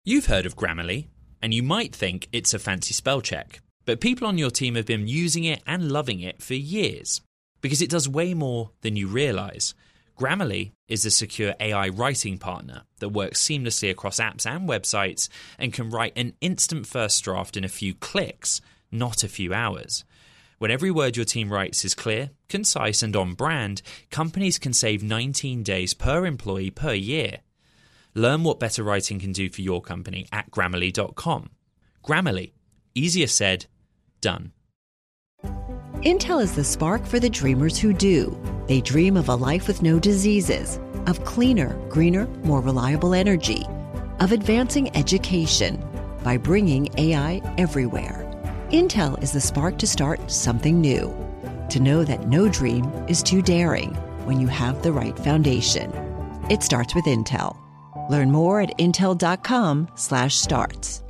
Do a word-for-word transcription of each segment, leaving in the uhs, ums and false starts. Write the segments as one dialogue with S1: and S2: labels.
S1: You've heard of Grammarly, and you might think it's a fancy spell check, but people on your team have been using it and loving it for years, because it does way more than you realise. Grammarly is a secure A I writing partner that works seamlessly across apps and websites and can write an instant first draft in a few clicks, not a few hours. When every word your team writes is clear, concise and on brand, companies can save nineteen days per employee per year. Learn what better writing can do for your company at Grammarly dot com. Grammarly. Easier said, done.
S2: Intel is the spark for the dreamers who do. They dream of a life with no diseases, of cleaner, greener, more reliable energy, of advancing education by bringing A I everywhere. Intel is the spark to start something new, to know that no dream is too daring when you have the right foundation. It starts with Intel. Learn more at intel dot com slash starts.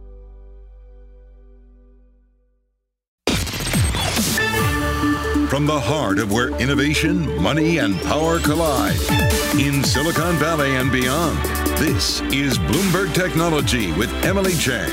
S3: From the heart of where innovation, money, and power collide, in Silicon Valley and beyond, this is Bloomberg Technology with Emily Chang.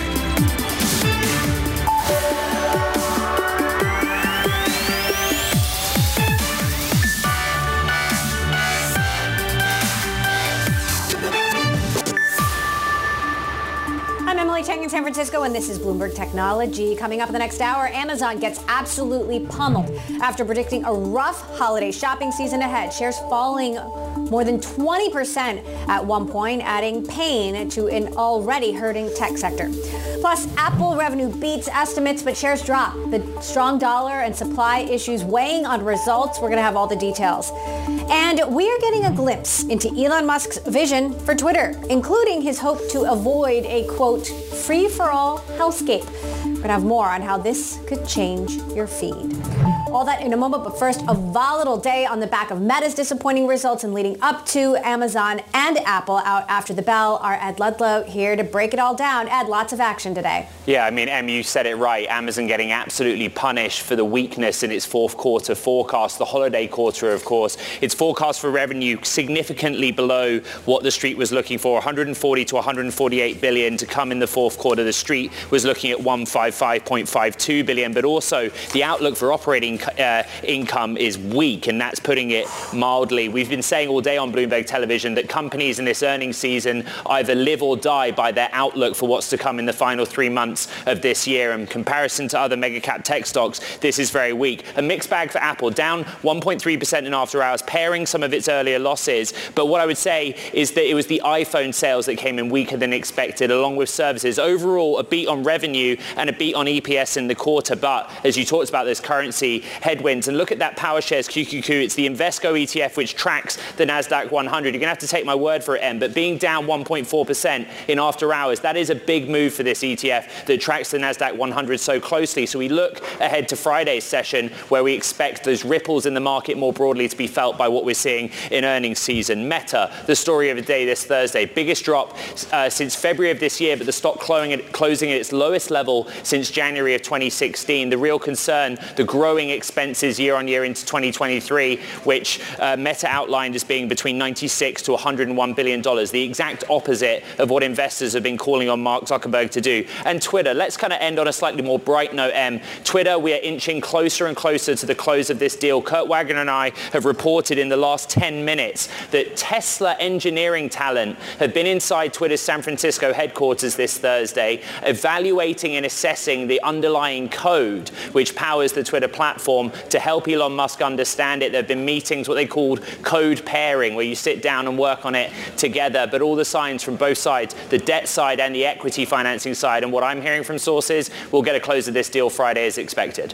S4: Chang in San Francisco, and this is Bloomberg Technology. Coming up in the next hour, Amazon gets absolutely pummeled after predicting a rough holiday shopping season ahead. Shares falling more than twenty percent at one point, adding pain to an already hurting tech sector. Plus, Apple revenue beats estimates, but shares drop. The strong dollar and supply issues weighing on results. We're going to have all the details. And we are getting a glimpse into Elon Musk's vision for Twitter, including his hope to avoid a, quote, free-for-all hellscape. We're going to have more on how this could change your feed. All that in a moment, but first, a volatile day on the back of Meta's disappointing results and leading up to Amazon and Apple out after the bell. Our Ed Ludlow here to break it all down. Ed, lots of action today.
S5: Yeah, I mean, Em, you said it right. Amazon getting absolutely punished for the weakness in its fourth quarter forecast, the holiday quarter, of course. Its forecast for revenue significantly below what the street was looking for, one hundred forty to one hundred forty-eight billion to come in the fourth quarter. The street was looking at one hundred fifty-five point five two billion, but also the outlook for operating Uh, income is weak, and that's putting it mildly. We've been saying all day on Bloomberg Television that companies in this earnings season either live or die by their outlook for what's to come in the final three months of this year. In comparison to other mega cap tech stocks, this is very weak. A mixed bag for Apple, down one point three percent in after hours, pairing some of its earlier losses. But what I would say is that it was the iPhone sales that came in weaker than expected, along with services. Overall, a beat on revenue and a beat on E P S in the quarter. But as you talked about, this currency headwinds. And look at that PowerShares Q Q Q. It's the Invesco E T F, which tracks the NASDAQ one hundred. You're going to have to take my word for it, Em, but being down one point four percent in after hours, that is a big move for this E T F that tracks the NASDAQ one hundred so closely. So we look ahead to Friday's session, where we expect those ripples in the market more broadly to be felt by what we're seeing in earnings season. Meta, the story of the day this Thursday. Biggest drop uh, since February of this year, but the stock closing at, closing at its lowest level since January of twenty sixteen. The real concern, the growing expenses year on year into twenty twenty-three, which uh, Meta outlined as being between ninety-six to one hundred one billion dollars, the exact opposite of what investors have been calling on Mark Zuckerberg to do. And Twitter, let's kind of end on a slightly more bright note, Em. Twitter, we are inching closer and closer to the close of this deal. Kurt Wagner and I have reported in the last ten minutes that Tesla engineering talent have been inside Twitter's San Francisco headquarters this Thursday, evaluating and assessing the underlying code which powers the Twitter platform to help Elon Musk understand it. There have been meetings, what they called code pairing, where you sit down and work on it together. But all the signs from both sides, the debt side and the equity financing side, and what I'm hearing from sources, we'll get a close of this deal Friday as expected.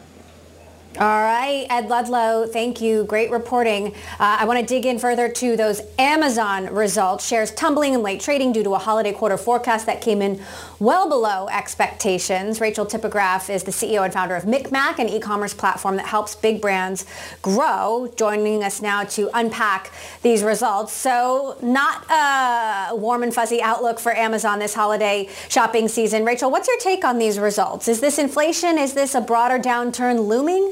S4: All right, Ed Ludlow, thank you. Great reporting. Uh, I want to dig in further to those Amazon results. Shares tumbling in late trading due to a holiday quarter forecast that came in well below expectations. Rachel Tipograph is the C E O and founder of Micmac, an e-commerce platform that helps big brands grow, joining us now to unpack these results. So not a warm and fuzzy outlook for Amazon this holiday shopping season. Rachel, what's your take on these results? Is this inflation? Is this a broader downturn looming?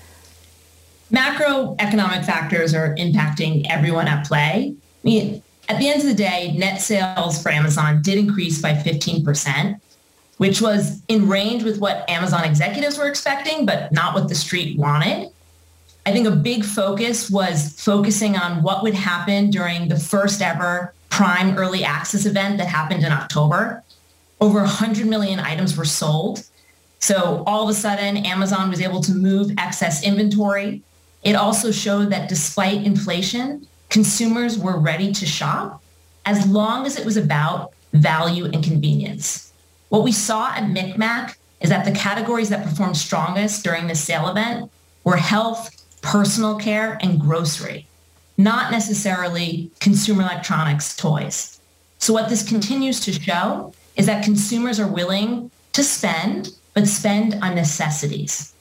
S6: Macroeconomic factors are impacting everyone at play. I mean, at the end of the day, net sales for Amazon did increase by fifteen percent, which was in range with what Amazon executives were expecting, but not what the street wanted. I think a big focus was focusing on what would happen during the first ever Prime Early Access event that happened in October. Over one hundred million items were sold. So all of a sudden, Amazon was able to move excess inventory. It also showed that despite inflation, consumers were ready to shop as long as it was about value and convenience. What we saw at Micmac is that the categories that performed strongest during the sale event were health, personal care, and grocery, not necessarily consumer electronics, toys. So what this continues to show is that consumers are willing to spend, but spend on necessities.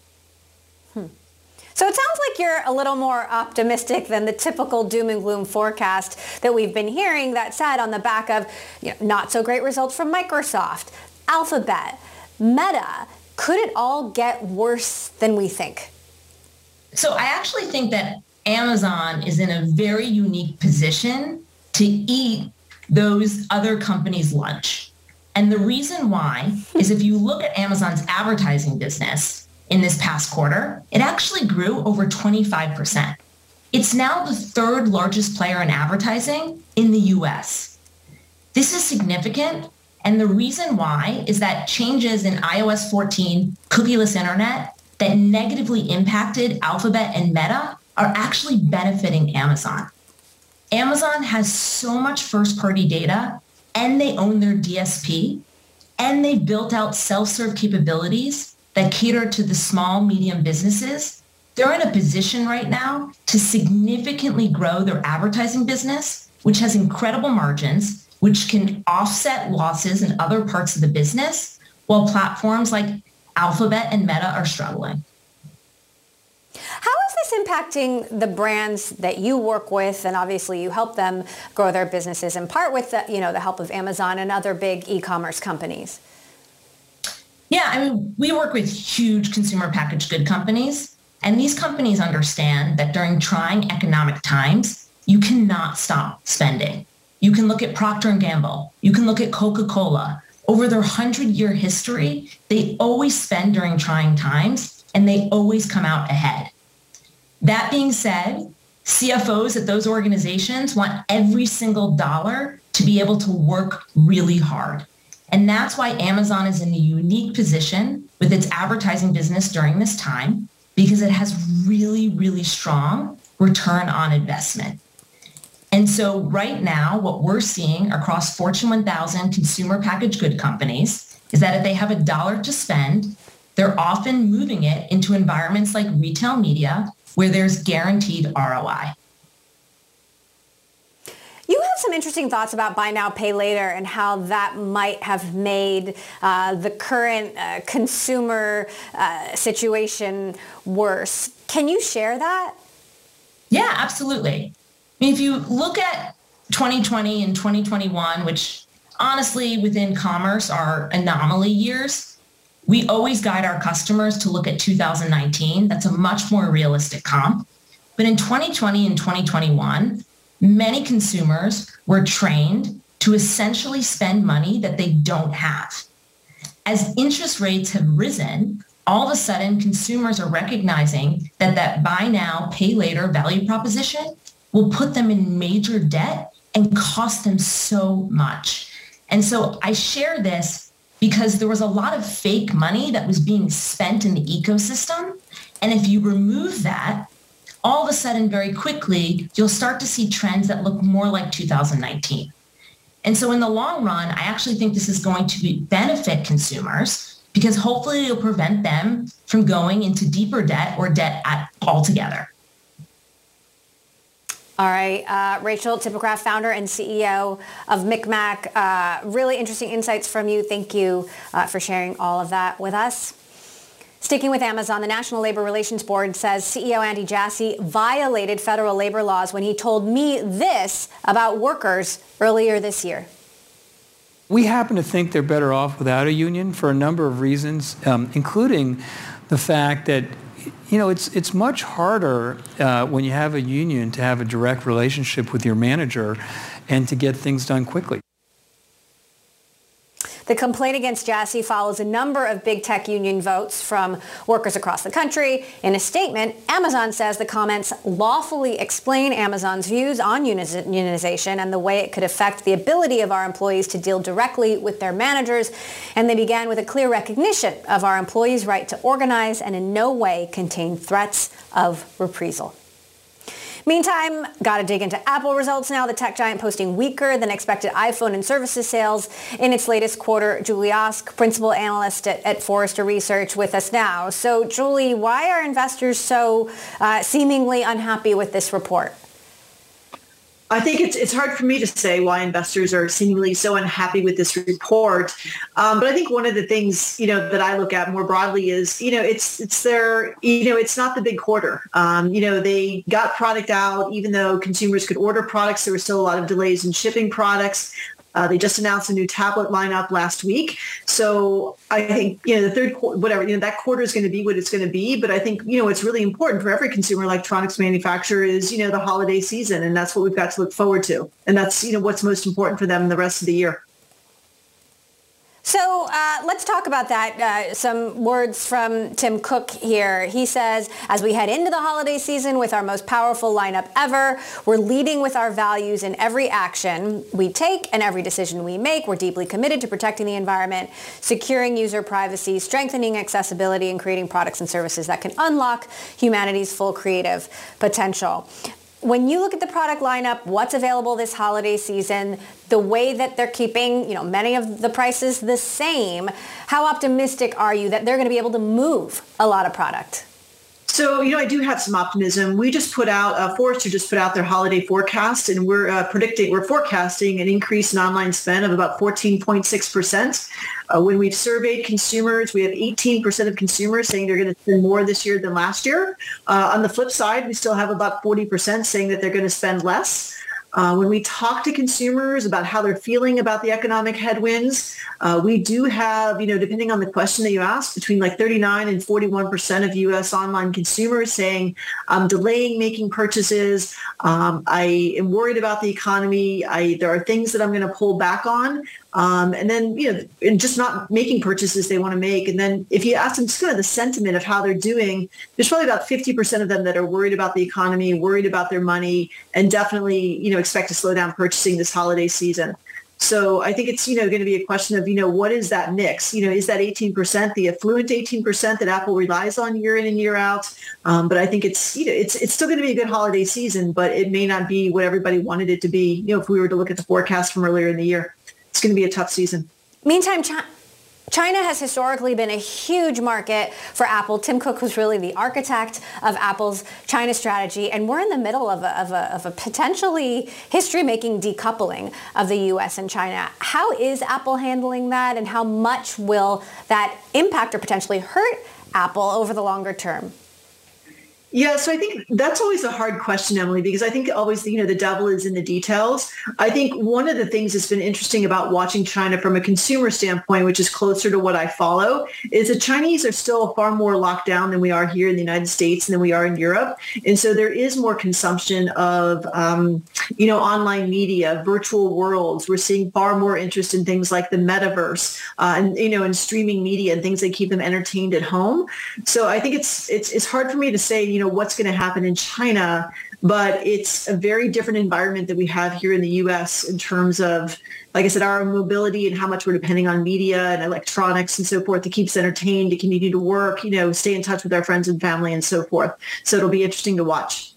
S4: Hmm. So it sounds like you're a little more optimistic than the typical doom and gloom forecast that we've been hearing that said on the back of, you know, not so great results from Microsoft, Alphabet, Meta. Could it all get worse than we think?
S6: So I actually think that Amazon is in a very unique position to eat those other companies' lunch. And the reason why is if you look at Amazon's advertising business in this past quarter, it actually grew over twenty-five percent. It's now the third largest player in advertising in the U S. This is significant. And the reason why is that changes in i O S fourteen cookieless internet that negatively impacted Alphabet and Meta are actually benefiting Amazon. Amazon has so much first-party data, and they own their D S P, and they built out self-serve capabilities that cater to the small, medium businesses. They're in a position right now to significantly grow their advertising business, which has incredible margins, which can offset losses in other parts of the business, while platforms like Alphabet and Meta are struggling.
S4: How is this impacting the brands that you work with, and obviously you help them grow their businesses in part with the, you know, the help of Amazon and other big e-commerce companies?
S6: Yeah, I mean, we work with huge consumer packaged good companies, and these companies understand that during trying economic times, you cannot stop spending. You can look at Procter and Gamble. You can look at Coca-Cola. Over their hundred-year history, they always spend during trying times, and they always come out ahead. That being said, C F Os at those organizations want every single dollar to be able to work really hard. And that's why Amazon is in a unique position with its advertising business during this time, because it has really, really strong return on investment. And so right now, what we're seeing across Fortune one thousand consumer packaged good companies is that if they have a dollar to spend, they're often moving it into environments like retail media where there's guaranteed R O I.
S4: You have some interesting thoughts about buy now, pay later and how that might have made uh, the current uh, consumer uh, situation worse. Can you share that?
S6: Yeah, absolutely. I mean, if you look at twenty twenty and twenty twenty-one, which honestly within commerce are anomaly years, we always guide our customers to look at two thousand nineteen. That's a much more realistic comp. But in twenty twenty and twenty twenty-one, many consumers were trained to essentially spend money that they don't have. As interest rates have risen, all of a sudden consumers are recognizing that that buy now, pay later value proposition will put them in major debt and cost them so much. And so I share this because there was a lot of fake money that was being spent in the ecosystem. And if you remove that, all of a sudden, very quickly, you'll start to see trends that look more like two thousand nineteen. And so in the long run, I actually think this is going to be benefit consumers because hopefully it'll prevent them from going into deeper debt or debt at altogether.
S4: All right. Uh, Rachel Tipograph, founder and C E O of Micmac. Uh, really interesting insights from you. Thank you uh, for sharing all of that with us. Sticking with Amazon, the National Labor Relations Board says C E O Andy Jassy violated federal labor laws when he told me this about workers earlier this year.
S7: We happen to think they're better off without a union for a number of reasons, um, including the fact that you know, it's it's much harder uh, when you have a union to have a direct relationship with your manager and to get things done quickly.
S4: The complaint against Jassy follows a number of big tech union votes from workers across the country. In a statement, Amazon says the comments lawfully explain Amazon's views on unionization and the way it could affect the ability of our employees to deal directly with their managers. And they began with a clear recognition of our employees' right to organize and in no way contain threats of reprisal. Meantime, got to dig into Apple results now. The tech giant posting weaker than expected iPhone and services sales in its latest quarter. Julie Osk, principal analyst at, at Forrester Research, with us now. So, Julie, why are investors so uh, seemingly unhappy with this report?
S8: I think it's it's hard for me to say why investors are seemingly so unhappy with this report. Um, but I think one of the things, you know, that I look at more broadly is, you know, it's it's their, you know, it's not the big quarter. Um, you know, they got product out, even though consumers could order products. There were still a lot of delays in shipping products. Uh, they just announced a new tablet lineup last week. So I think, you know, the third quarter, whatever, you know, that quarter is going to be what it's going to be. But I think, you know, what's really important for every consumer electronics manufacturer is, you know, the holiday season. And that's what we've got to look forward to. And that's, you know, what's most important for them in the rest of the year.
S4: So uh, let's talk about that. Uh, some words from Tim Cook here. He says, as we head into the holiday season with our most powerful lineup ever, we're leading with our values in every action we take and every decision we make. We're deeply committed to protecting the environment, securing user privacy, strengthening accessibility, and creating products and services that can unlock humanity's full creative potential. When you look at the product lineup, what's available this holiday season, the way that they're keeping, you know, many of the prices the same, how optimistic are you that they're going to be able to move a lot of product?
S8: So, you know, I do have some optimism. We just put out, uh, Forrester just put out their holiday forecast, and we're uh, predicting, we're forecasting an increase in online spend of about fourteen point six percent. Uh, when we've surveyed consumers, we have eighteen percent of consumers saying they're going to spend more this year than last year. Uh, on the flip side, we still have about forty percent saying that they're going to spend less. Uh, when we talk to consumers about how they're feeling about the economic headwinds, uh, we do have, you know, depending on the question that you ask, between like thirty-nine and forty-one percent of U S online consumers saying, I'm delaying making purchases. Um, I am worried about the economy. I, there are things that I'm going to pull back on. Um, and then, you know, and just not making purchases they want to make. And then if you ask them just kind of the sentiment of how they're doing, there's probably about fifty percent of them that are worried about the economy, worried about their money, and definitely, you know, expect to slow down purchasing this holiday season. So I think it's, you know, going to be a question of, you know, what is that mix? You know, is that eighteen percent, the affluent eighteen percent that Apple relies on year in and year out? Um, but I think it's, you know, it's it's still going to be a good holiday season, but it may not be what everybody wanted it to be, you know, if we were to look at the forecast from earlier in the year. It's going to be a tough season.
S4: Meantime, China has historically been a huge market for Apple. Tim Cook was really the architect of Apple's China strategy, and we're in the middle of a, of a, of a potentially history-making decoupling of the U S and China. How is Apple handling that, and how much will that impact or potentially hurt Apple over the longer term?
S8: Yeah, so I think that's always a hard question, Emily, because I think always, you know, the devil is in the details. I think one of the things that's been interesting about watching China from a consumer standpoint, which is closer to what I follow, is the Chinese are still far more locked down than we are here in the United States and than we are in Europe. And so there is more consumption of, um, you know, online media, virtual worlds. We're seeing far more interest in things like the metaverse uh, and, you know, and streaming media and things that keep them entertained at home. So I think it's it's it's hard for me to say, you know, what's going to happen in China, but it's a very different environment that we have here in the U S in terms of, like I said, our mobility and how much we're depending on media and electronics and so forth to keep us entertained, to continue to work, you know, stay in touch with our friends and family and so forth. So it'll be interesting to watch.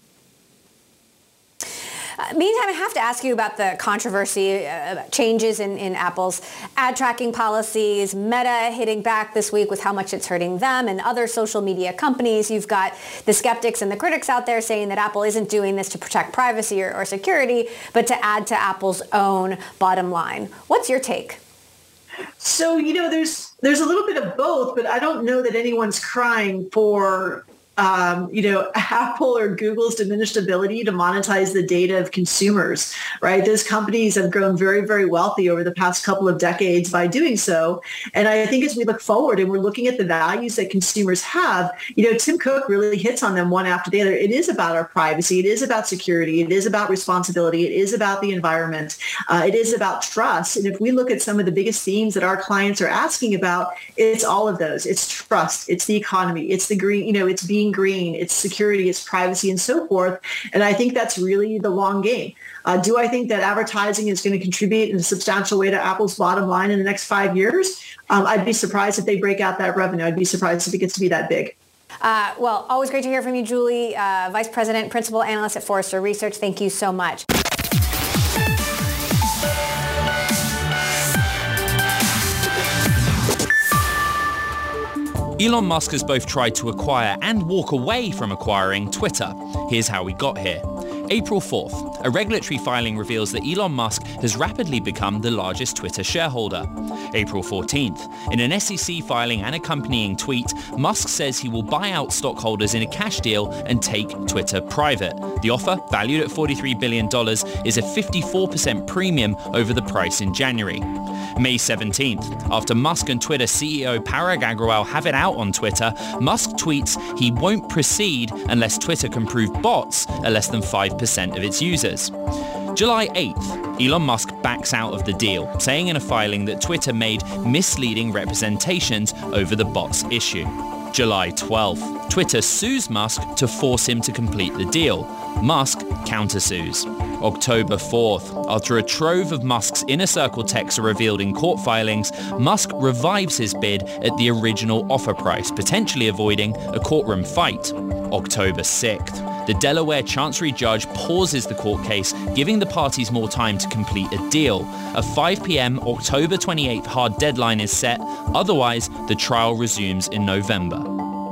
S4: Uh, meantime, I have to ask you about the controversy, uh, changes in, in Apple's ad tracking policies, Meta hitting back this week with how much it's hurting them and other social media companies. You've got the skeptics and the critics out there saying that Apple isn't doing this to protect privacy or, or security, but to add to Apple's own bottom line. What's your take?
S8: So, you know, there's there's a little bit of both, but I don't know that anyone's crying for um, you know, Apple or Google's diminished ability to monetize the data of consumers, right? Those companies have grown very, very wealthy over the past couple of decades by doing so. And I think as we look forward and we're looking at the values that consumers have, you know, Tim Cook really hits on them one after the other. It is about our privacy. It is about security. It is about responsibility. It is about the environment. Uh, it is about trust. And if we look at some of the biggest themes that our clients are asking about, it's all of those. It's trust. It's the economy. It's the green, you know, it's being green, it's security, it's privacy, and so forth. And I think that's really the long game. Uh, do I think that advertising is going to contribute in a substantial way to Apple's bottom line in the next five years? Um, I'd be surprised if they break out that revenue. I'd be surprised if it gets to be that big.
S4: Uh, well, always great to hear from you, Julie, uh, Vice President, Principal Analyst at Forrester Research. Thank you so much.
S1: Elon Musk has both tried to acquire and walk away from acquiring Twitter. Here's how we got here. April fourth, a regulatory filing reveals that Elon Musk has rapidly become the largest Twitter shareholder. April fourteenth, in an S E C filing and accompanying tweet, Musk says he will buy out stockholders in a cash deal and take Twitter private. The offer, valued at forty-three billion dollars, is a fifty-four percent premium over the price in January. May seventeenth, after Musk and Twitter C E O Parag Agrawal have it out on Twitter, Musk tweets he won't proceed unless Twitter can prove bots are less than five percent of its users. July eighth, Elon Musk backs out of the deal, saying in a filing that Twitter made misleading representations over the bots issue. July twelfth, Twitter sues Musk to force him to complete the deal. Musk countersues. October fourth, after a trove of Musk's inner circle texts are revealed in court filings, Musk revives his bid at the original offer price, potentially avoiding a courtroom fight. October sixth, the Delaware Chancery judge pauses the court case, giving the parties more time to complete a deal. A five p.m. October twenty-eighth hard deadline is set, otherwise the trial resumes in November.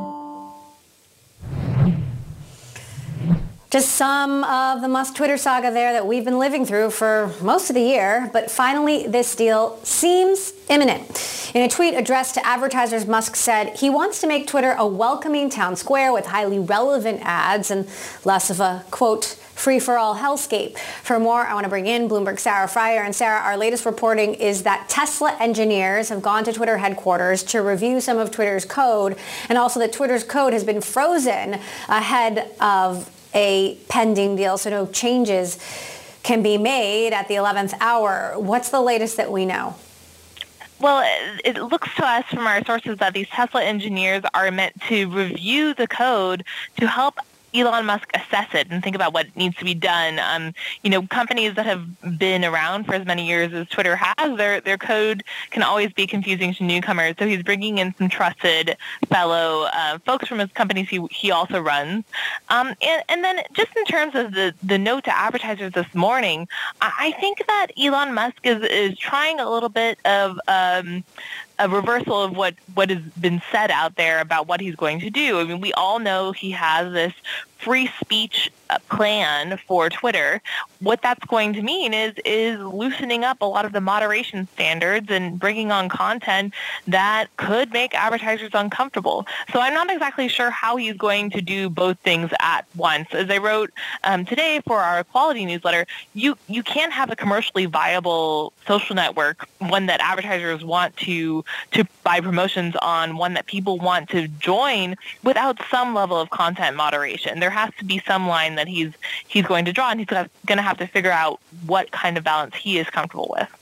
S4: Just some of the Musk Twitter saga there that we've been living through for most of the year, but finally this deal seems imminent. In a tweet addressed to advertisers, Musk said he wants to make Twitter a welcoming town square with highly relevant ads and less of a, quote, free-for-all hellscape. For more, I want to bring in Bloomberg's Sarah Frier. And Sarah, our latest reporting is that Tesla engineers have gone to Twitter headquarters to review some of Twitter's code, and also that Twitter's code has been frozen ahead of a pending deal, so no changes can be made at the eleventh hour. What's the latest that we know?
S9: Well, it looks to us from our sources that these Tesla engineers are meant to review the code to help Elon Musk assess it and think about what needs to be done. Um, you know, companies that have been around for as many years as Twitter has, their their code can always be confusing to newcomers. So he's bringing in some trusted fellow uh, folks from his companies he he also runs. Um, and, and then just in terms of the, the note to advertisers this morning, I think that Elon Musk is, is trying a little bit of um, a reversal of what, what has been said out there about what he's going to do. I mean, we all know he has this free speech plan for Twitter. What that's going to mean is is loosening up a lot of the moderation standards and bringing on content that could make advertisers uncomfortable. So I'm not exactly sure how he's going to do both things at once. As I wrote um, today for our quality newsletter, you, you can't have a commercially viable social network, one that advertisers want to, to buy promotions on, one that people want to join, without some level of content moderation. There has to be some line that he's he's going to draw, and he's going to have to figure out what kind of balance he is comfortable with.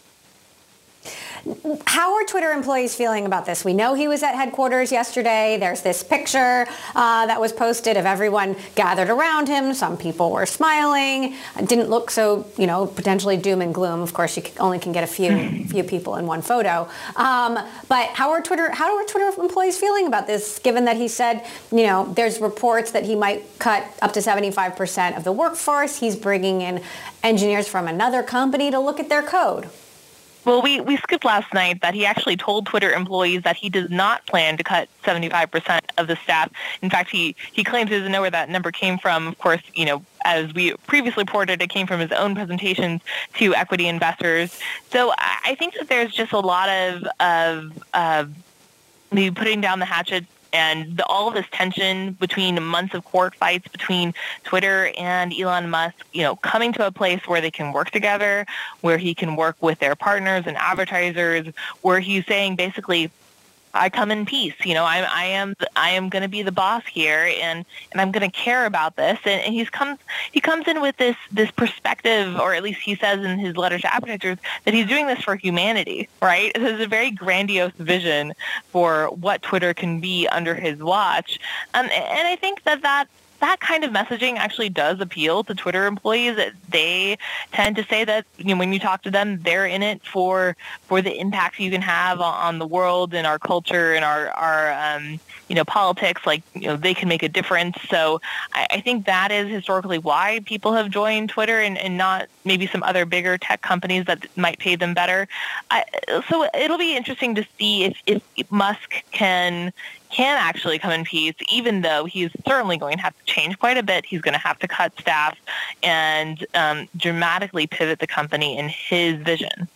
S4: How are Twitter employees feeling about this? We know he was at headquarters yesterday. There's this picture uh, that was posted of everyone gathered around him. Some people were smiling. It didn't look so, you know, potentially doom and gloom. Of course, you only can get a few few people in one photo. Um, but how are Twitter how are Twitter employees feeling about this, given that he said, you know, there's reports that he might cut up to seventy-five percent of the workforce. He's bringing in engineers from another company to look at their code.
S9: Well, we, we skipped last night that he actually told Twitter employees that he does not plan to cut seventy-five percent of the staff. In fact, he, he claims he doesn't know where that number came from. Of course, you know, as we previously reported, it came from his own presentations to equity investors. So I think that there's just a lot of, of uh, maybe putting down the hatchet And the, all of this tension between months of court fights between Twitter and Elon Musk, you know, coming to a place where they can work together, where he can work with their partners and advertisers, where he's saying basically, I come in peace. You know, I, I am I am going to be the boss here, and, and I'm going to care about this. And, and he's comes he comes in with this this perspective, or at least he says in his letter to advertisers that he's doing this for humanity. Right? This is a very grandiose vision for what Twitter can be under his watch, um, and I think that that. That kind of messaging actually does appeal to Twitter employees. They tend to say that, you know, when you talk to them, they're in it for for the impact you can have on the world and our culture and our our um, you know politics. Like, you know, they can make a difference. So I, I think that is historically why people have joined Twitter and, and not maybe some other bigger tech companies that might pay them better. I, so it'll be interesting to see if, if Musk can. can actually come in peace, even though he's certainly going to have to change quite a bit. He's going to have to cut staff and um, dramatically pivot the company in his vision.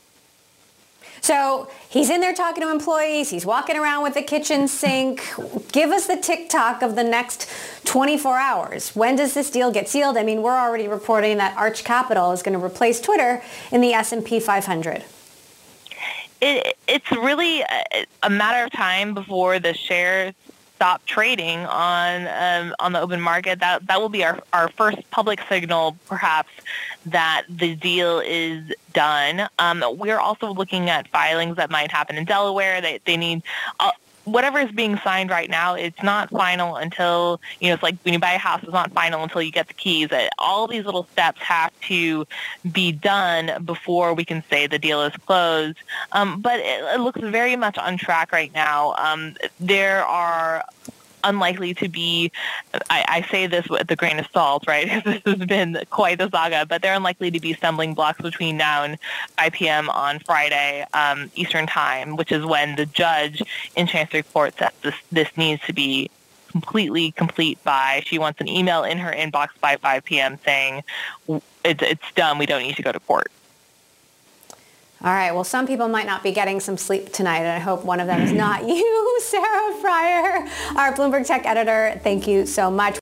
S4: So he's in there talking to employees. He's walking around with the kitchen sink. Give us the TikTok of the next twenty-four hours. When does this deal get sealed? I mean, we're already reporting that Arch Capital is going to replace Twitter in the S and P five hundred.
S9: It, it's really a, a matter of time before the shares stop trading on um, on the open market. That that will be our, our first public signal, perhaps, that the deal is done. Um, we're also looking at filings that might happen in Delaware. They they need. Uh, Whatever is being signed right now, it's not final until, you know, it's like when you buy a house, it's not final until you get the keys. All these little steps have to be done before we can say the deal is closed. Um, but it, it looks very much on track right now. Um, there are unlikely to be, I, I say this with a grain of salt, right? This has been quite the saga, but they're unlikely to be stumbling blocks between now and five p.m. on Friday um, Eastern time, which is when the judge in Chancery Court says this, this needs to be completely complete by. She wants an email in her inbox by five p.m. saying it's, it's done, we don't need to go to court.
S4: All right. Well, some people might not be getting some sleep tonight, and I hope one of them is not you, Sarah Friar, our Bloomberg Tech editor. Thank you so much.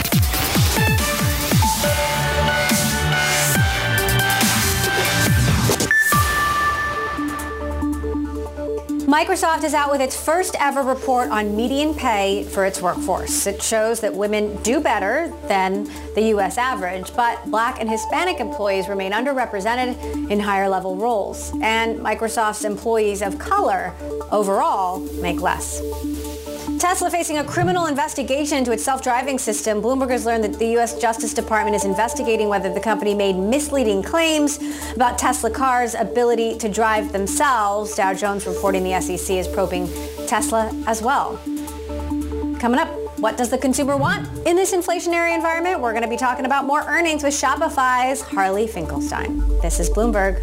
S4: Microsoft is out with its first ever report on median pay for its workforce. It shows that women do better than the U S average, but Black and Hispanic employees remain underrepresented in higher level roles. And Microsoft's employees of color overall make less. Tesla facing a criminal investigation into its self-driving system. Bloomberg has learned that the U S Justice Department is investigating whether the company made misleading claims about Tesla cars' ability to drive themselves. Dow Jones reporting the S E C is probing Tesla as well. Coming up, what does the consumer want in this inflationary environment? We're going to be talking about more earnings with Shopify's Harley Finkelstein. This is Bloomberg.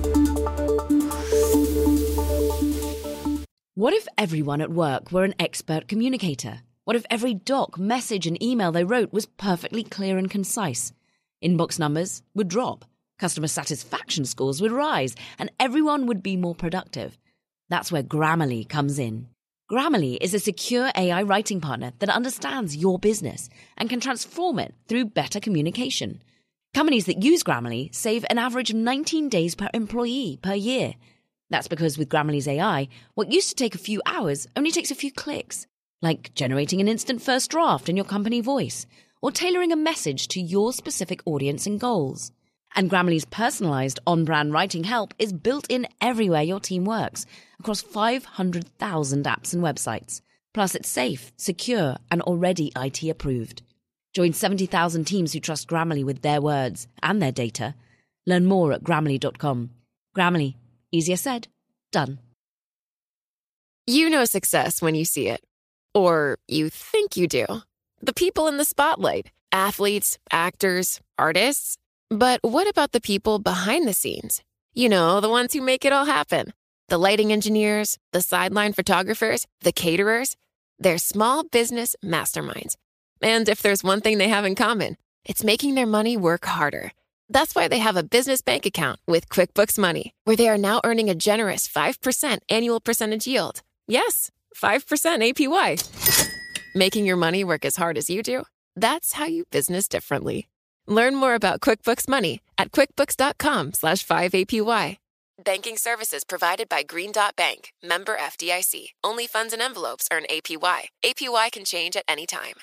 S10: What if everyone at work were an expert communicator? What if every doc, message, and email they wrote was perfectly clear and concise? Inbox numbers would drop, customer satisfaction scores would rise, and everyone would be more productive. That's where Grammarly comes in. Grammarly is a secure A I writing partner that understands your business and can transform it through better communication. Companies that use Grammarly save an average of nineteen days per employee per year. That's because with Grammarly's A I, what used to take a few hours only takes a few clicks, like generating an instant first draft in your company voice, or tailoring a message to your specific audience and goals. And Grammarly's personalized on-brand writing help is built in everywhere your team works, across five hundred thousand apps and websites. Plus, it's safe, secure, and already I T approved. Join seventy thousand teams who trust Grammarly with their words and their data. Learn more at Grammarly dot com. Grammarly. Easier said, done.
S11: You know success when you see it. Or you think you do. The people in the spotlight. Athletes, actors, artists. But what about the people behind the scenes? You know, the ones who make it all happen. The lighting engineers, the sideline photographers, the caterers. They're small business masterminds. And if there's one thing they have in common, it's making their money work harder. That's why they have a business bank account with QuickBooks Money, where they are now earning a generous five percent annual percentage yield. Yes, five percent A P Y. Making your money work as hard as you do? That's how you business differently. Learn more about QuickBooks Money at quickbooks.com slash 5APY. Banking services provided by Green Dot Bank, member F D I C. Only funds and envelopes earn A P Y. A P Y can change at any time.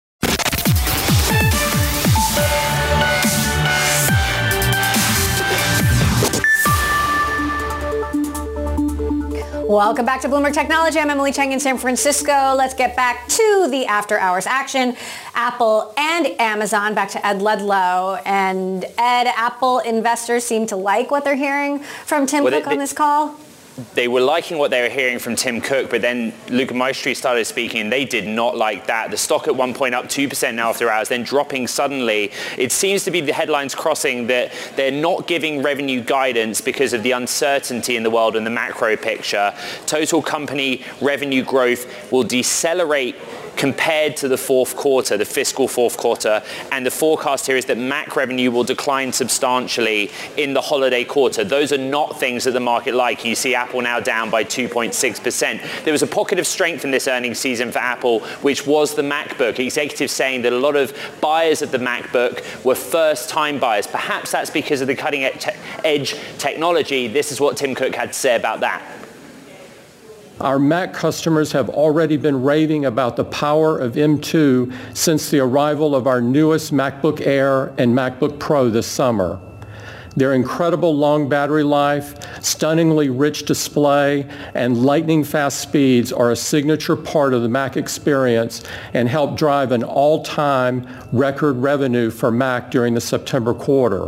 S4: Welcome back to Bloomberg Technology. I'm Emily Chang in San Francisco. Let's get back to the after hours action. Apple and Amazon. Back to Ed Ludlow. And Ed, Apple investors seem to like what they're hearing from Tim well, Cook they, on this call.
S5: They were liking what they were hearing from Tim Cook, but then Luca Maestri started speaking, and they did not like that. The stock at one point up two percent now after hours, then dropping suddenly. It seems to be the headlines crossing that they're not giving revenue guidance because of the uncertainty in the world and the macro picture. Total company revenue growth will decelerate compared to the fourth quarter, the fiscal fourth quarter, and the forecast here is that Mac revenue will decline substantially in the holiday quarter. Those are not things that the market like. You see Apple now down by two point six percent. There was a pocket of strength in this earnings season for Apple, which was the MacBook. Executives saying that a lot of buyers of the MacBook were first-time buyers. Perhaps that's because of the cutting-edge technology. This is what Tim Cook had to say about that.
S12: Our Mac customers have already been raving about the power of M two since the arrival of our newest MacBook Air and MacBook Pro this summer. Their incredible long battery life, stunningly rich display, and lightning-fast speeds are a signature part of the Mac experience and help drive an all-time record revenue for Mac during the September quarter.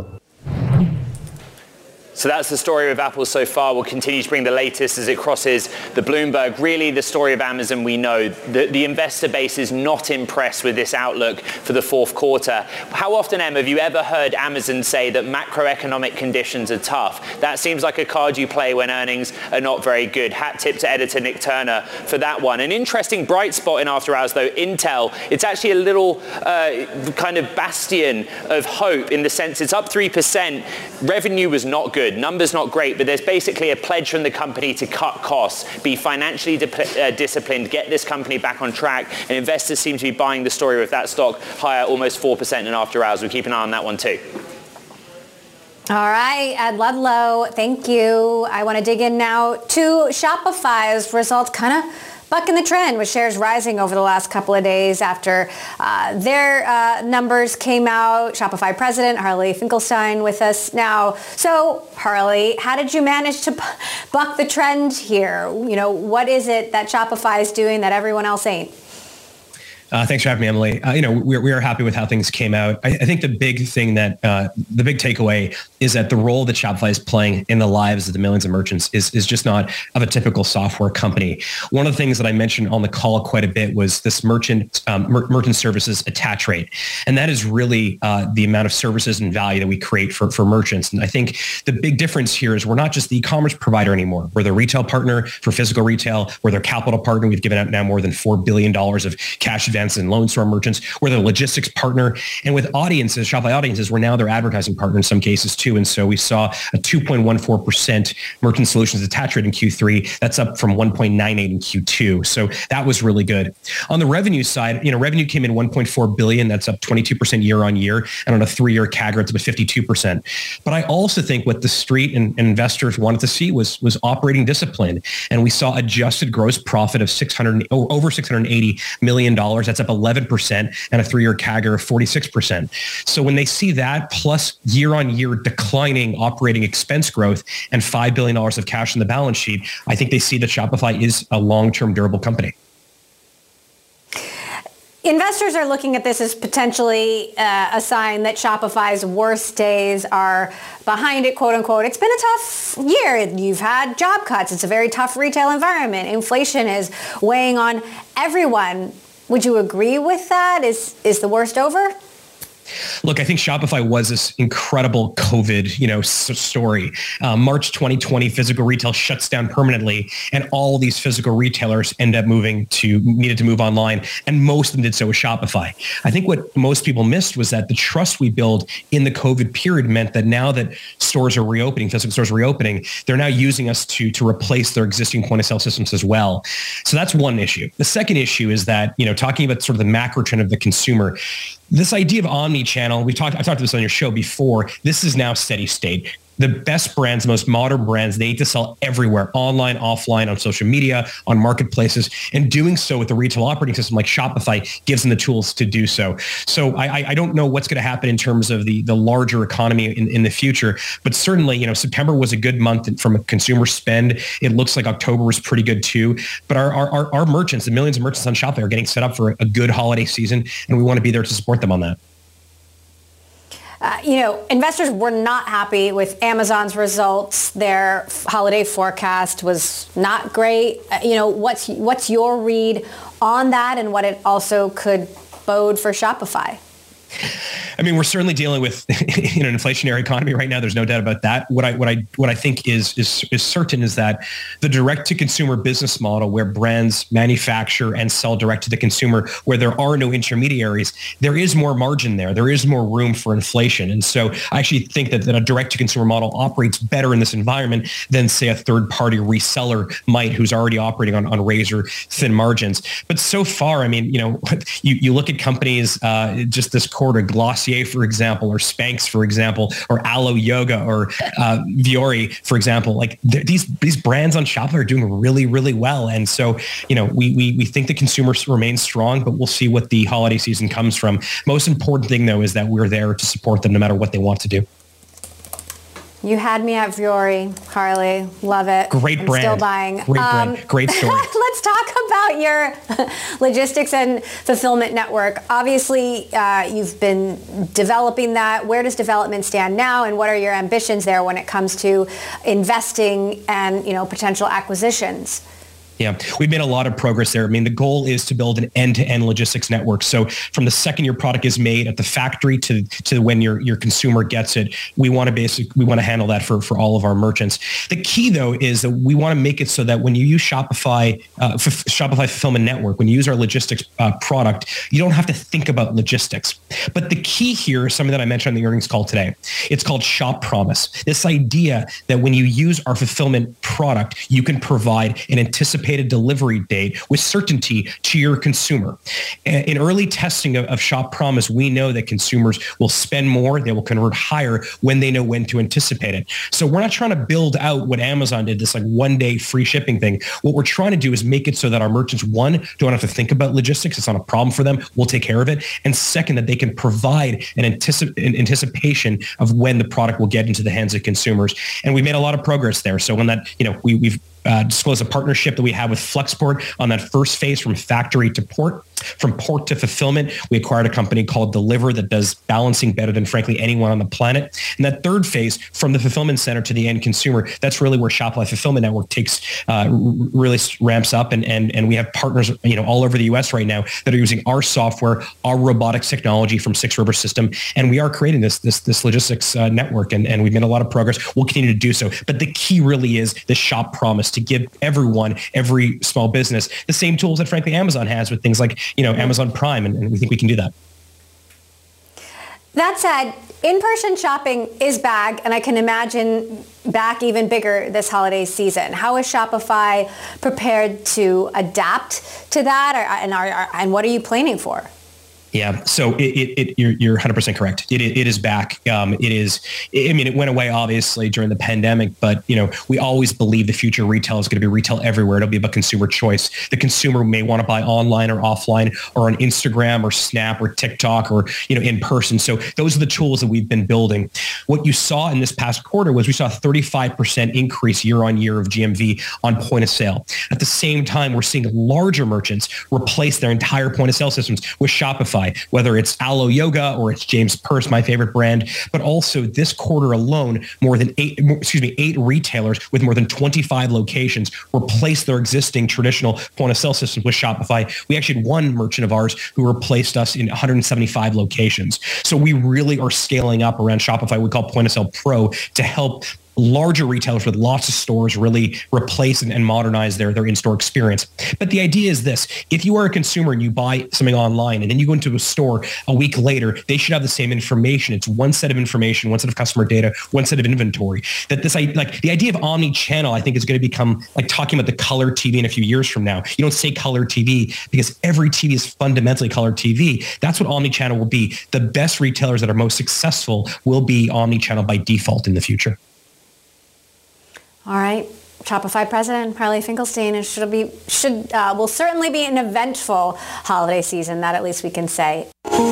S5: So that's the story of Apple so far. We'll continue to bring the latest as it crosses the Bloomberg. Really, the story of Amazon, we know. The, the investor base is not impressed with this outlook for the fourth quarter. How often, Em, have you ever heard Amazon say that macroeconomic conditions are tough? That seems like a card you play when earnings are not very good. Hat tip to editor Nick Turner for that one. An interesting bright spot in after hours, though, Intel. It's actually a little uh, kind of bastion of hope in the sense it's up three percent. Revenue was not good. Numbers not great, but there's basically a pledge from the company to cut costs, be financially di- uh, disciplined, get this company back on track, and investors seem to be buying the story with that stock higher, almost four percent in after hours. We'll keep an eye on that one too.
S4: All right, Ed Ludlow, thank you. I want to dig in now to Shopify's results, kind of bucking the trend with shares rising over the last couple of days after uh, their uh, numbers came out. Shopify president Harley Finkelstein with us now. So, Harley, how did you manage to buck the trend here? You know, what is it that Shopify is doing that everyone else ain't?
S13: Uh, thanks for having me, Emily. Uh, you know, we we are happy with how things came out. I, I think the big thing that uh, the big takeaway is that the role that Shopify is playing in the lives of the millions of merchants is is just not of a typical software company. One of the things that I mentioned on the call quite a bit was this merchant um, mer- merchant services attach rate, and that is really uh, the amount of services and value that we create for for merchants. And I think the big difference here is we're not just the e-commerce provider anymore. We're the retail partner for physical retail. We're their capital partner. We've given out now more than four billion dollars of cash advances and loans to our merchants. We're the logistics partner. And with audiences, Shopify audiences, we're now their advertising partner in some cases too. And so we saw a two point one four percent merchant solutions attach rate in Q three. That's up from one point nine eight in Q two. So that was really good. On the revenue side, you know, revenue came in one point four billion. That's up twenty-two percent year on year. And on a three-year C A G R, it's up fifty-two percent. But I also think what the street and, and investors wanted to see was, was operating discipline. And we saw adjusted gross profit of six hundred, over six hundred eighty million dollars. That's up eleven percent and a three-year C A G R of forty-six percent. So when they see that plus year-on-year declining operating expense growth and five billion dollars of cash in the balance sheet, I think they see that Shopify is a long-term durable company.
S4: Investors are looking at this as potentially uh, a sign that Shopify's worst days are behind it, quote unquote. It's been a tough year. You've had job cuts. It's a very tough retail environment. Inflation is weighing on everyone. Would you agree with that? Is is the worst over?
S13: Look, I think Shopify was this incredible COVID, you know, story. Uh, March twenty twenty, physical retail shuts down permanently, and all these physical retailers end up moving to needed to move online, and most of them did so with Shopify. I think what most people missed was that the trust we built in the COVID period meant that now that stores are reopening, physical stores are reopening, they're now using us to to replace their existing point of sale systems as well. So that's one issue. The second issue is that, you know, talking about sort of the macro trend of the consumer. This idea of omni-channel, we talked, I talked about this on your show before, this is now steady state. The best brands, the most modern brands, they need to sell everywhere, online, offline, on social media, on marketplaces, and doing so with the retail operating system like Shopify gives them the tools to do so. So I, I don't know what's going to happen in terms of the, the larger economy in, in the future, but certainly, you know, September was a good month from a consumer spend. It looks like October was pretty good too. But our our, our merchants, the millions of merchants on Shopify are getting set up for a good holiday season, and we want to be there to support them on that.
S4: Uh, you know, investors were not happy with Amazon's results. Their holiday forecast was not great. Uh, you know, what's what's your read on that, and what it also could bode for Shopify?
S13: I mean, we're certainly dealing with in an inflationary economy right now. There's no doubt about that. What I what I what I think is is is certain is that the direct to consumer business model, where brands manufacture and sell direct to the consumer, where there are no intermediaries, there is more margin there. There is more room for inflation, and so I actually think that, that a direct to consumer model operates better in this environment than, say, a third party reseller might, who's already operating on, on razor thin margins. But so far, I mean, you know, you you look at companies uh, just this quarter, Glossier, for example, or Spanx, for example, or Alo Yoga, or uh, Vuori, for example. Like these these brands on Shopify are doing really, really well. And so, you know, we we we think the consumer remains strong, but we'll see what the holiday season comes from. Most important thing, though, is that we're there to support them no matter what they want to do.
S4: You had me at Vuori, Harley. Love it.
S13: Great
S4: I'm
S13: brand.
S4: Still buying.
S13: Great um, brand. Great story.
S4: Let's talk about your logistics and fulfillment network. Obviously, uh, you've been developing that. Where does development stand now, and what are your ambitions there when it comes to investing and, you know, potential acquisitions?
S13: Yeah, we've made a lot of progress there. I mean, the goal is to build an end-to-end logistics network. So from the second your product is made at the factory to, to when your, your consumer gets it, we want to basically, we want to handle that for, for all of our merchants. The key, though, is that we want to make it so that when you use Shopify, uh, F- Shopify Fulfillment Network, when you use our logistics uh, product, you don't have to think about logistics. But the key here is something that I mentioned on the earnings call today. It's called Shop Promise. This idea that when you use our fulfillment product, you can provide an anticipated delivery date with certainty to your consumer. In early testing of, of Shop Promise, we know that consumers will spend more, they will convert higher when they know when to anticipate it. So we're not trying to build out what Amazon did, this like one day free shipping thing. What we're trying to do is make it so that our merchants, one, don't have to think about logistics. It's not a problem for them. We'll take care of it. And second, that they can provide an, anticip- an anticipation of when the product will get into the hands of consumers. And we've made a lot of progress there. So when that, you know, we, we've Uh, disclose a partnership that we have with Flexport on that first phase from factory to port. From port to fulfillment, we acquired a company called Deliver that does balancing better than, frankly, anyone on the planet. And that third phase, from the fulfillment center to the end consumer, that's really where Shopify Fulfillment Network takes uh, really ramps up. And, and, and we have partners, you know, all over the U S right now that are using our software, our robotics technology from Six River System. And we are creating this, this, this logistics uh, network. And, and we've made a lot of progress. We'll continue to do so. But the key really is the Shop Promise, to give everyone, every small business, the same tools that, frankly, Amazon has with things like, you know, Amazon Prime, and, and we think we can do that.
S4: That said, in-person shopping is back, and I can imagine back even bigger this holiday season. How is Shopify prepared to adapt to that, or, and, are, and what are you planning for?
S13: Yeah, so it, it, it you're you're one hundred percent correct. It it is back. Um, it is. I mean, it went away obviously during the pandemic, but you know, we always believe the future of retail is going to be retail everywhere. It'll be about consumer choice. The consumer may want to buy online or offline, or on Instagram or Snap or TikTok, or you know, in person. So those are the tools that we've been building. What you saw in this past quarter was we saw a thirty-five percent increase year on year of G M V on point of sale. At the same time, we're seeing larger merchants replace their entire point of sale systems with Shopify. Shopify, whether it's Alo Yoga or it's James Purse, my favorite brand, but also this quarter alone, more than eight, excuse me, eight retailers with more than twenty-five locations replaced their existing traditional point of sale systems with Shopify. We actually had one merchant of ours who replaced us in one hundred seventy-five locations. So we really are scaling up around Shopify. We call Point of Sale Pro to help larger retailers with lots of stores really replace and, and modernize their, their in-store experience. But the idea is this: if you are a consumer and you buy something online and then you go into a store a week later, they should have the same information. It's one set of information, one set of customer data, one set of inventory. That this, like the idea of omni-channel, I think is going to become like talking about the color T V in a few years from now. You don't say color T V because every T V is fundamentally color T V. That's what omni-channel will be. The best retailers that are most successful will be omni-channel by default in the future.
S4: All right. Shopify president Harley Finkelstein, it should be should uh, will certainly be an eventful holiday season. That at least we can say.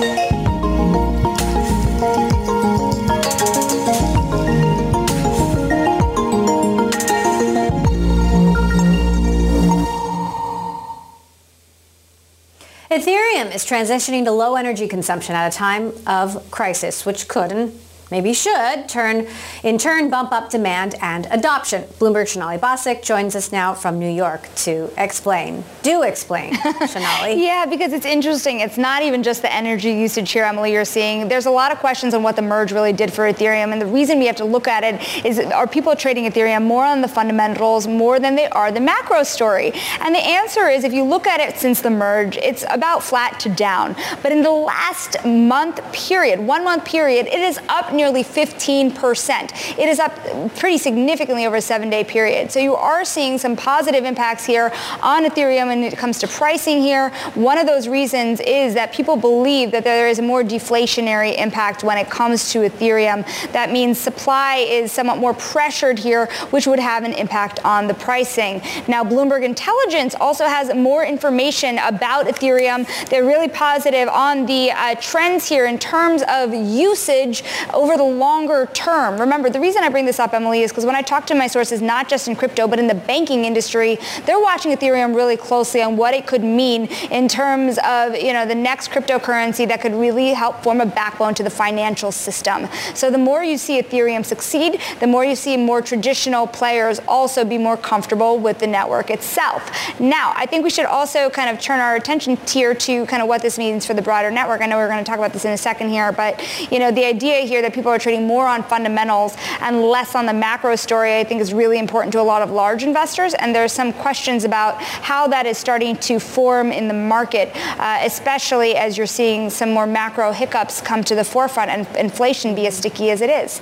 S4: Ethereum is transitioning to low energy consumption at a time of crisis, which could and maybe should turn, in turn, bump up demand and adoption. Bloomberg's Sonali Basak joins us now from New York to explain. Do explain, Sonali.
S14: Yeah, because it's interesting. It's not even just the energy usage here, Emily, you're seeing. There's a lot of questions on what the merge really did for Ethereum. And the reason we have to look at it is, are people trading Ethereum more on the fundamentals more than they are the macro story? And the answer is, if you look at it since the merge, it's about flat to down. But in the last month period, one month period, it is up nearly fifteen percent. It is up pretty significantly over a seven-day period. So you are seeing some positive impacts here on Ethereum when it comes to pricing here. One of those reasons is that people believe that there is a more deflationary impact when it comes to Ethereum. That means supply is somewhat more pressured here, which would have an impact on the pricing. Now, Bloomberg Intelligence also has more information about Ethereum. They're really positive on the uh, trends here in terms of usage over the longer term. Remember, the reason I bring this up, Emily, is because when I talk to my sources, not just in crypto, but in the banking industry, they're watching Ethereum really closely on what it could mean in terms of, you know, the next cryptocurrency that could really help form a backbone to the financial system. So the more you see Ethereum succeed, the more you see more traditional players also be more comfortable with the network itself. Now, I think we should also kind of turn our attention here to kind of what this means for the broader network. I know we're going to talk about this in a second here, but, you know, the idea here that people are trading more on fundamentals and less on the macro story, I think, is really important to a lot of large investors. And there's some questions about how that is starting to form in the market, uh, especially as you're seeing some more macro hiccups come to the forefront and inflation be as sticky as it is.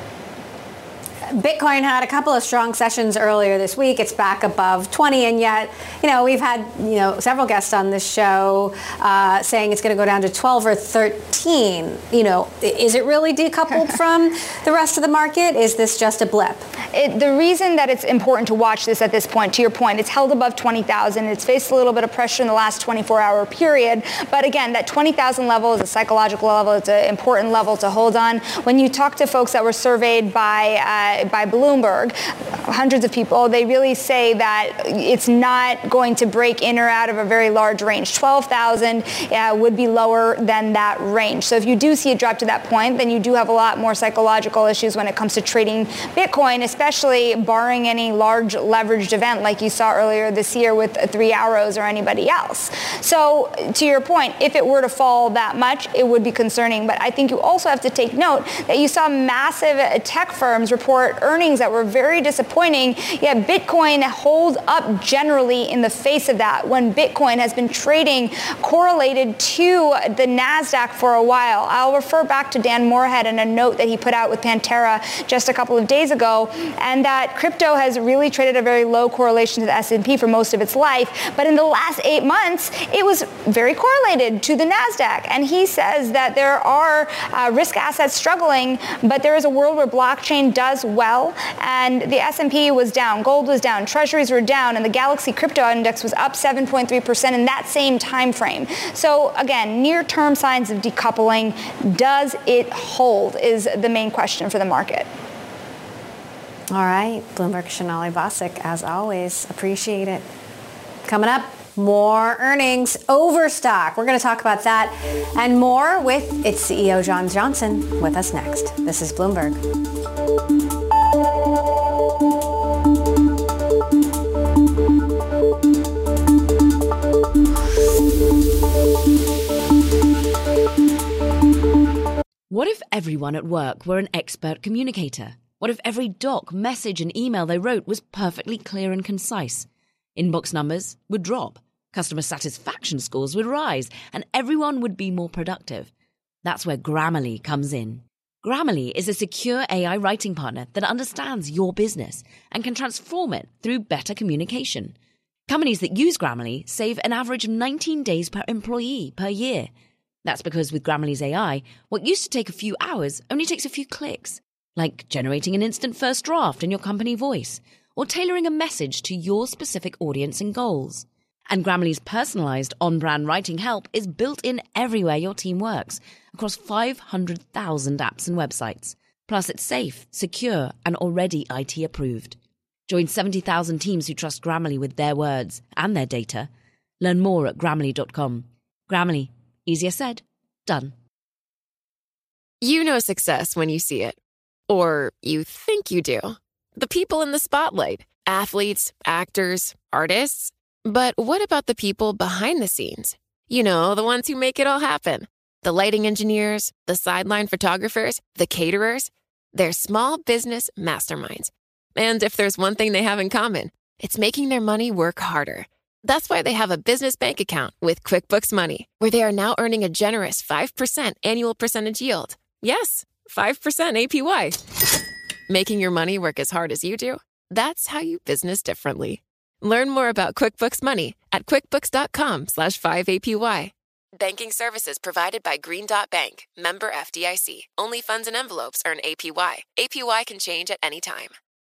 S4: Bitcoin had a couple of strong sessions earlier this week. It's back above twenty, and yet, you know, we've had, you know, several guests on this show uh, saying it's going to go down to twelve or thirteen. You know, is it really decoupled from the rest of the market? Is this just a blip?
S14: It, the reason that it's important to watch this at this point, to your point, it's held above twenty thousand. It's faced a little bit of pressure in the last twenty-four hour period. But again, that twenty thousand level is a psychological level. It's an important level to hold on. When you talk to folks that were surveyed by uh, by Bloomberg, hundreds of people, they really say that it's not going to break in or out of a very large range. twelve thousand uh, would be lower than that range. So if you do see it drop to that point, then you do have a lot more psychological issues when it comes to trading Bitcoin, especially barring any large leveraged event like you saw earlier this year with Three Arrows or anybody else. So to your point, if it were to fall that much, it would be concerning. But I think you also have to take note that you saw massive tech firms report earnings that were very disappointing, yet Bitcoin holds up generally in the face of that when Bitcoin has been trading correlated to the NASDAQ for a while. I'll refer back to Dan Moorhead and a note that he put out with Pantera just a couple of days ago, and that crypto has really traded a very low correlation to the S and P for most of its life, but in the last eight months, it was very correlated to the NASDAQ. And he says that there are uh, risk assets struggling, but there is a world where blockchain does well, and the S and P was down, gold was down, treasuries were down, and the Galaxy Crypto Index was up seven point three percent in that same time frame. So again, near-term signs of decoupling. Does it hold is the main question for the market. All
S4: right, Bloomberg Sonali Basak, as always, appreciate it. Coming up, More earnings, overstock. We're going to talk about that and more with its C E O, John Johnson, with us next. This is Bloomberg.
S10: What if everyone at work were an expert communicator? What if every doc, message, and email they wrote was perfectly clear and concise? Inbox numbers would drop, customer satisfaction scores would rise, and everyone would be more productive. That's where Grammarly comes in. Grammarly is a secure A I writing partner that understands your business and can transform it through better communication. Companies that use Grammarly save an average of nineteen days per employee per year. That's because with Grammarly's A I, what used to take a few hours only takes a few clicks, like generating an instant first draft in your company voice, or tailoring a message to your specific audience and goals. And Grammarly's personalized on-brand writing help is built in everywhere your team works, across five hundred thousand apps and websites. Plus, it's safe, secure, and already I T approved. Join seventy thousand teams who trust Grammarly with their words and their data. Learn more at Grammarly dot com. Grammarly. Easier said, done.
S11: You know success when you see it. Or you think you do. The people in the spotlight. Athletes, actors, artists. But what about the people behind the scenes? You know, the ones who make it all happen. The lighting engineers, the sideline photographers, the caterers. They're small business masterminds. And if there's one thing they have in common, it's making their money work harder. That's why they have a business bank account with QuickBooks Money, where they are now earning a generous five percent annual percentage yield. Yes, five percent A P Y. Making your money work as hard as you do? That's how you business differently. Learn more about QuickBooks Money at quickbooks.com slash 5APY. Banking services provided by Green Dot Bank, member F D I C. Only funds and envelopes earn A P Y. A P Y can change at any time.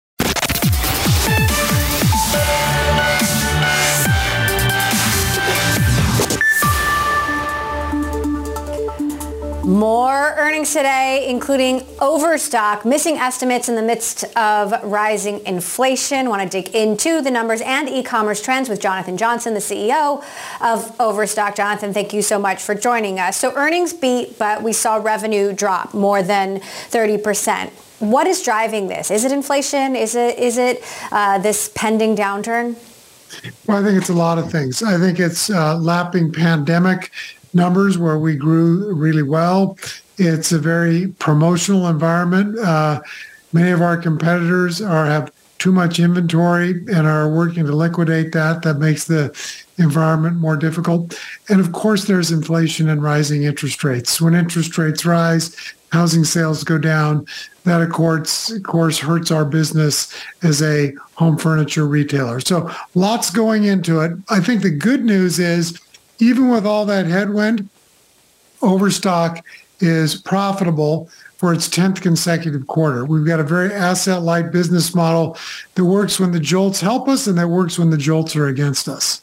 S4: More earnings today, including overstock, missing estimates in the midst of rising inflation. Want to dig into the numbers and e-commerce trends with Jonathan Johnson, the C E O of Overstock. Jonathan, thank you so much for joining us. So earnings beat, but we saw revenue drop more than thirty percent. What is driving this? Is it inflation? Is it is it uh, this pending downturn?
S15: Well, I think it's a lot of things. I think it's uh, lapping pandemic numbers where we grew really well. It's a very promotional environment. Uh, many of our competitors are have too much inventory and are working to liquidate that. That makes the environment more difficult. And of course, there's inflation and rising interest rates. When interest rates rise, housing sales go down. That, of course, of course, hurts our business as a home furniture retailer. So lots going into it. I think the good news is, even with all that headwind, Overstock is profitable for its tenth consecutive quarter. We've got a very asset-light business model that works when the jolts help us and that works when the jolts are against us.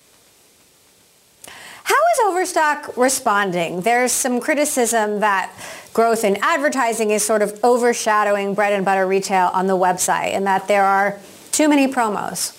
S4: How is Overstock responding? There's some criticism that growth in advertising is sort of overshadowing bread and butter retail on the website and that there are too many promos.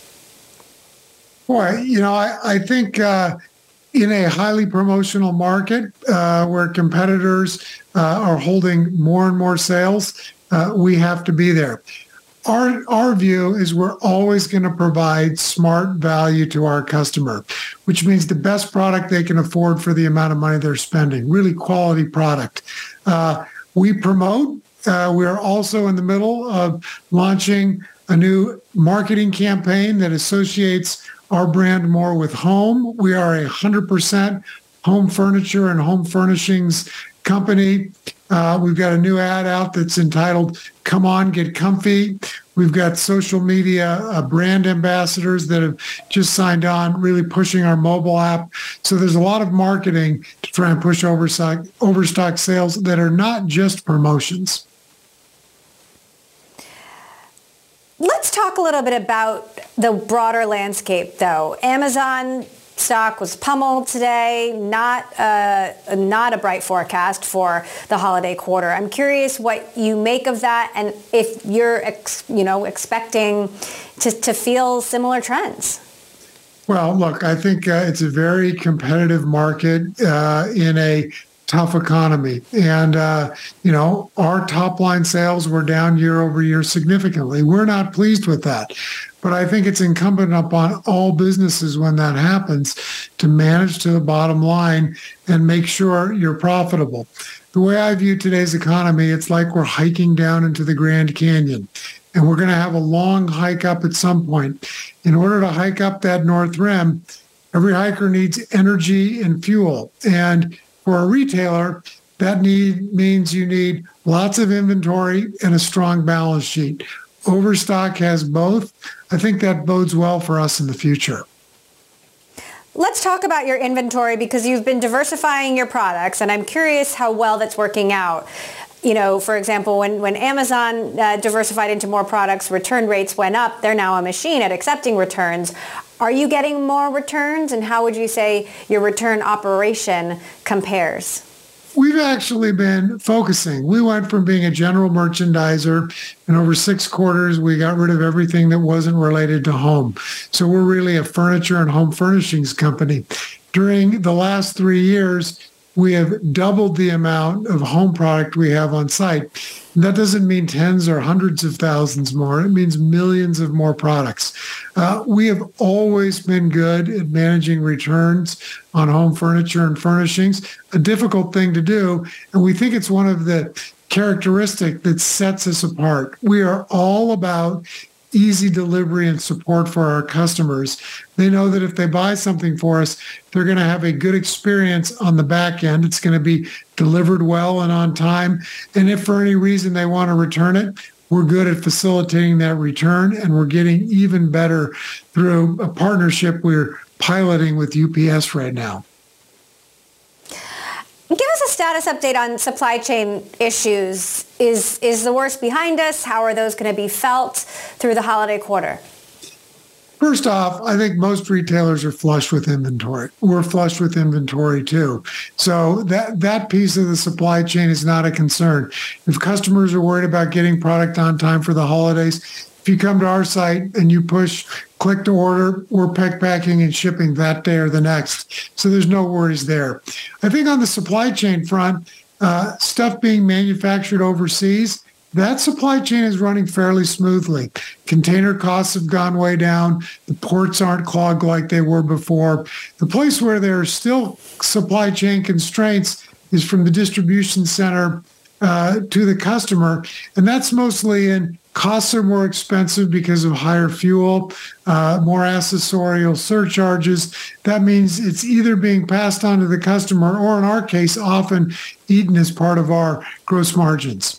S15: Boy, you know, I, I think... Uh, in a highly promotional market uh, where competitors uh, are holding more and more sales, uh, we have to be there. Our our view is we're always going to provide smart value to our customer, which means the best product they can afford for the amount of money they're spending, really quality product. Uh, we promote. Uh, we are also in the middle of launching a new marketing campaign that associates our brand more with home. We are a one hundred percent home furniture and home furnishings company. Uh, we've got a new ad out that's entitled, Come On, Get Comfy. We've got social media uh, brand ambassadors that have just signed on, really pushing our mobile app. So there's a lot of marketing to try and push overstock, overstock sales that are not just promotions.
S4: Let's talk a little bit about the broader landscape, though. Amazon stock was pummeled today, not uh, not a bright forecast for the holiday quarter. I'm curious what you make of that and if you're ex- you know, expecting to, to feel similar trends.
S15: Well, look, I think uh, it's a very competitive market uh, in a tough economy. And, uh, you know, our top line sales were down year over year significantly. We're not pleased with that. But I think it's incumbent upon all businesses when that happens to manage to the bottom line and make sure you're profitable. The way I view today's economy, it's like we're hiking down into the Grand Canyon. And we're going to have a long hike up at some point. In order to hike up that North Rim, every hiker needs energy and fuel. And for a retailer, that need means you need lots of inventory and a strong balance sheet. Overstock has both. I think that bodes well for us in the future.
S4: Let's talk about your inventory because you've been diversifying your products, and I'm curious how well that's working out. You know, for example, when, when Amazon uh, diversified into more products, return rates went up. They're now a machine at accepting returns. Are you getting more returns? And how would you say your return operation compares?
S15: We've actually been focusing. We went from being a general merchandiser, and over six quarters, we got rid of everything that wasn't related to home. So we're really a furniture and home furnishings company. During the last three years, we have doubled the amount of home product we have on site. That doesn't mean tens or hundreds of thousands more. It means millions of more products. Uh, we have always been good at managing returns on home furniture and furnishings, a difficult thing to do. And we think it's one of the characteristics that sets us apart. We are all about easy delivery and support for our customers. They know that if they buy something for us, they're going to have a good experience on the back end. It's going to be delivered well and on time. And if for any reason they want to return it, we're good at facilitating that return, and we're getting even better through a partnership we're piloting with U P S right now.
S4: Give us a status update on supply chain issues. Is is the worst behind us? How are those going to be felt through the holiday quarter?
S15: First off, I think most retailers are flush with inventory. We're flush with inventory too. So that, that piece of the supply chain is not a concern. If customers are worried about getting product on time for the holidays, if you come to our site and you push click to order, we're pick, packing, and shipping that day or the next. So there's no worries there. I think on the supply chain front, uh, stuff being manufactured overseas, that supply chain is running fairly smoothly. Container costs have gone way down. The ports aren't clogged like they were before. The place where there are still supply chain constraints is from the distribution center uh, to the customer. And that's mostly in costs are more expensive because of higher fuel, uh, more accessorial surcharges. That means it's either being passed on to the customer or, in our case, often eaten as part of our gross margins.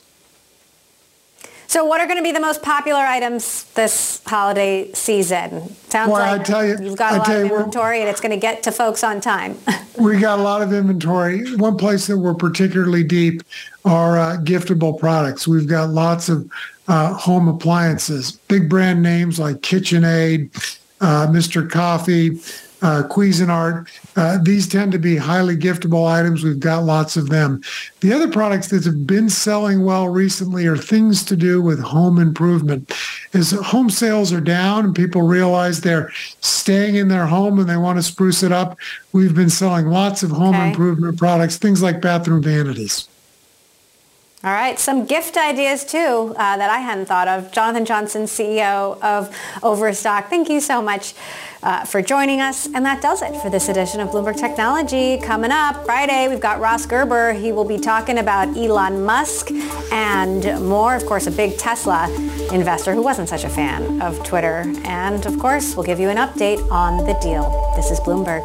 S4: So what are going to be the most popular items this holiday season? Sounds
S15: well,
S4: like
S15: I tell you,
S4: you've got a
S15: I
S4: lot
S15: tell
S4: of
S15: you,
S4: inventory and it's going to get to folks on time.
S15: We got a lot of inventory. One place that we're particularly deep are uh, giftable products. We've got lots of uh, home appliances, big brand names like KitchenAid, uh, Mister Coffee, uh, Cuisinart. Uh, these tend to be highly giftable items. We've got lots of them. The other products that have been selling well recently are things to do with home improvement. As home sales are down and people realize they're staying in their home and they want to spruce it up, we've been selling lots of home okay. improvement products, things like bathroom vanities.
S4: All right, some gift ideas too uh, that I hadn't thought of. Jonathan Johnson, C E O of Overstock, thank you so much uh, for joining us. And that does it for this edition of Bloomberg Technology. Coming up Friday, we've got Ross Gerber. He will be talking about Elon Musk and more. Of course, a big Tesla investor who wasn't such a fan of Twitter. And of course, we'll give you an update on the deal. This is Bloomberg.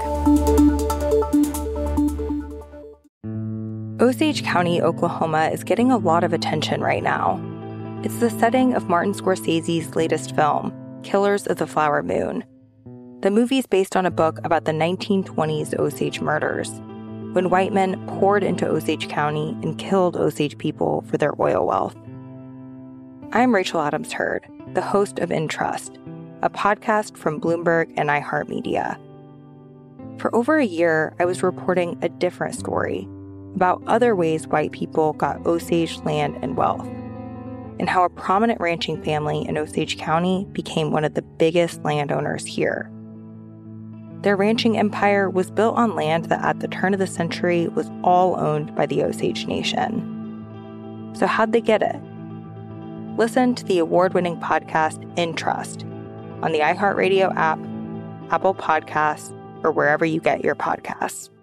S16: Osage County, Oklahoma is getting a lot of attention right now. It's the setting of Martin Scorsese's latest film, Killers of the Flower Moon. The movie is based on a book about the nineteen twenties Osage murders, when white men poured into Osage County and killed Osage people for their oil wealth. I'm Rachel Adams Heard, the host of In Trust, a podcast from Bloomberg and iHeartMedia. For over a year, I was reporting a different story about other ways white people got Osage land and wealth, and how a prominent ranching family in Osage County became one of the biggest landowners here. Their ranching empire was built on land that at the turn of the century was all owned by the Osage Nation. So how'd they get it? Listen to the award-winning podcast In Trust on the iHeartRadio app, Apple Podcasts, or wherever you get your podcasts.